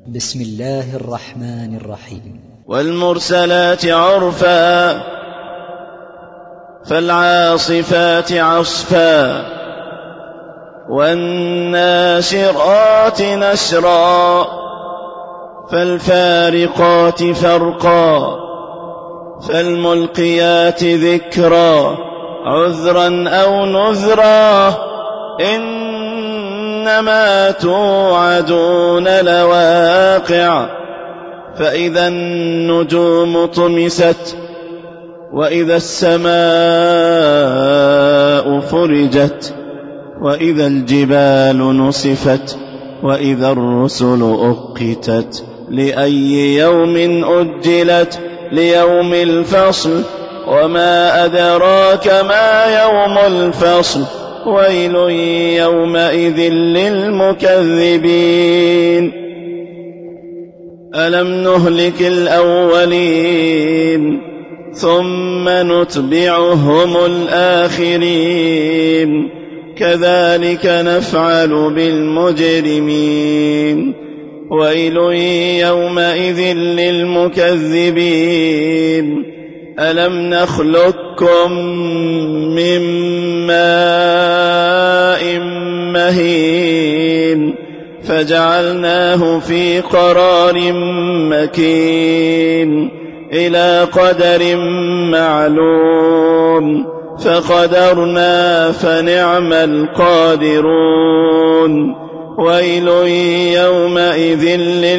بسم الله الرحمن الرحيم. والمرسلات عرفا فالعاصفات عصفا والناشرات نشرا فالفارقات فرقا فالملقيات ذكرا عذرا أو نذرا إنما توعدون لواقع فإذا النجوم طمست وإذا السماء فرجت وإذا الجبال نصفت وإذا الرسل أقتت لأي يوم أجلت ليوم الفصل وما أدراك ما يوم الفصل ويل يومئذ للمكذبين ألم نهلك الأولين ثم نتبعهم الآخرين كذلك نفعل بالمجرمين ويل يومئذ للمكذبين ألم نخلقكم من ماء مهين فجعلناه في قرار مكين إلى قدر معلوم فقدرنا فنعم القادرون ويل يومئذ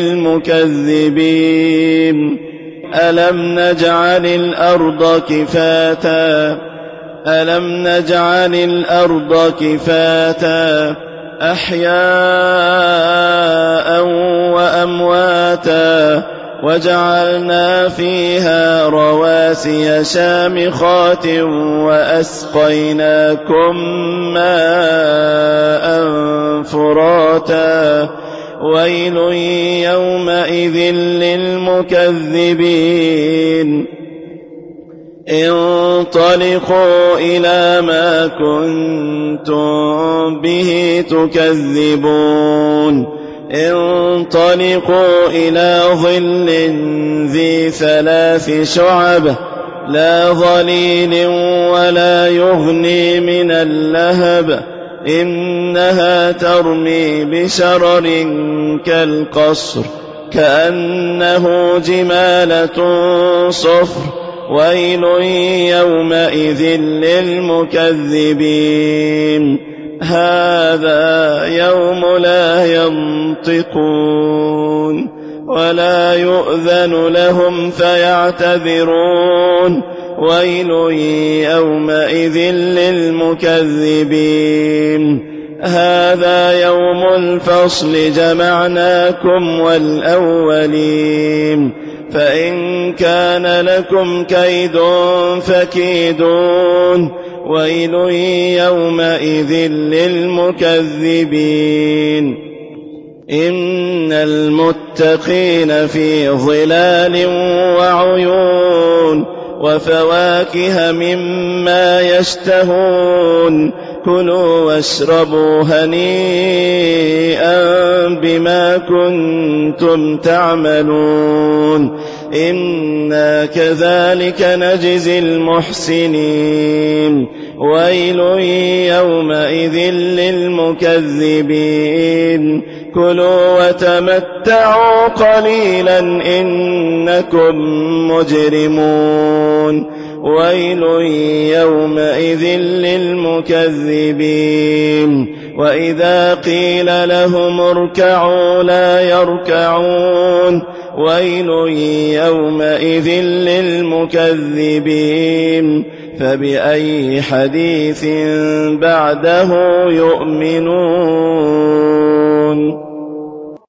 للمكذبين ألم نجعل الأرض كفاتا أحياء وأمواتا وجعلنا فيها رواسي شامخات وأسقيناكم ماء فراتا ويل يومئذ للمكذبين انطلقوا إلى ما كنتم به تكذبون انطلقوا إلى ظل ذي 3 شعب لا ظليل ولا يغني من اللهب إنها ترمي بشرر كالقصر كأنه جمالة صفر ويل يومئذ للمكذبين هذا يوم لا ينطقون ولا يؤذن لهم فيعتذرون ويل يومئذ للمكذبين هذا يوم الفصل جمعناكم والأولين فإن كان لكم كيد فكيدون ويل يومئذ للمكذبين إن المتقين في ظلال وعيون وفواكه مما يشتهون كلوا واشربوا هنيئا بما كنتم تعملون إنا كذلك نجزي المحسنين ويل يومئذ للمكذبين كلوا وتمتعوا قليلا إنكم مجرمون ويل يومئذ للمكذبين وإذا قيل لهم اركعوا لا يركعون ويل يومئذ للمكذبين فبأي حديث بعده يؤمنون